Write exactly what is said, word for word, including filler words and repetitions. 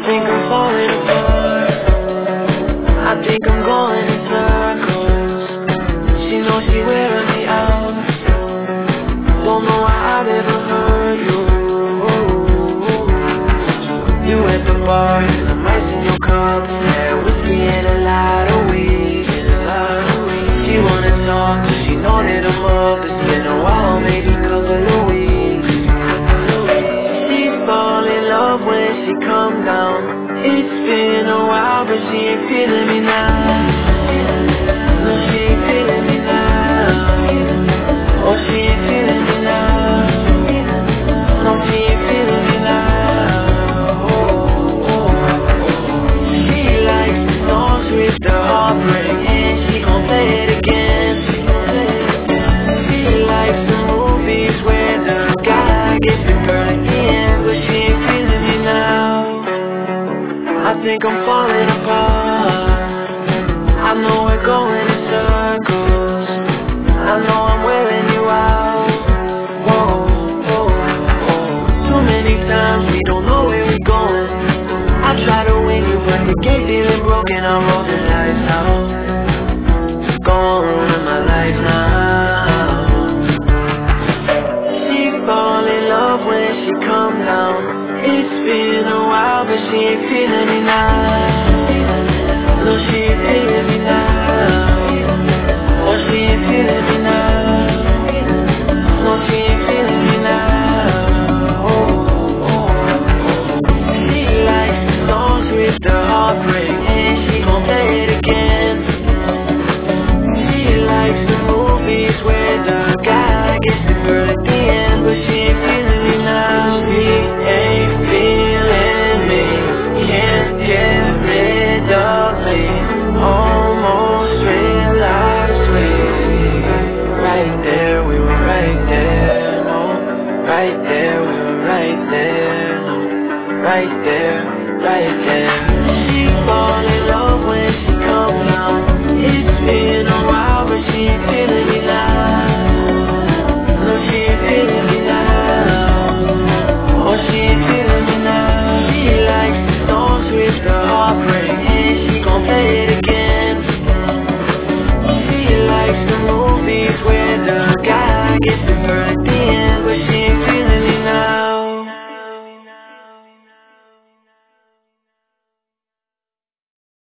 think I'm falling apart. I think I'm going in circles. She knows she wearing me out. Don't know why I've ever hurt you. You at the bar, some ice in your cup, yeah, whiskey and a lot of weed. She wanna talk, she know that I'm up. It's been a while, maybe couple of weeks. She fall in love when she come down. It's been a while, but she ain't feeling me now. No, she ain't feeling me now. Oh, she ain't feeling me now. No, she ain't feeling me now. She likes the songs with the heartbreak, and she gon' play it again. She likes the movies where the guy gets the girl at the end, but she ain't feeling me now. I think I'm falling apart. I know we're going in circles. I know I'm wearing you out. Whoa, whoa, whoa. Too many times we don't know where we're going. I try to win you, but the game feeling broken. I'm rolling lights out. Gonna ruin my life now. She fall in love when she come down. It's been a while, but she ain't feeling me now.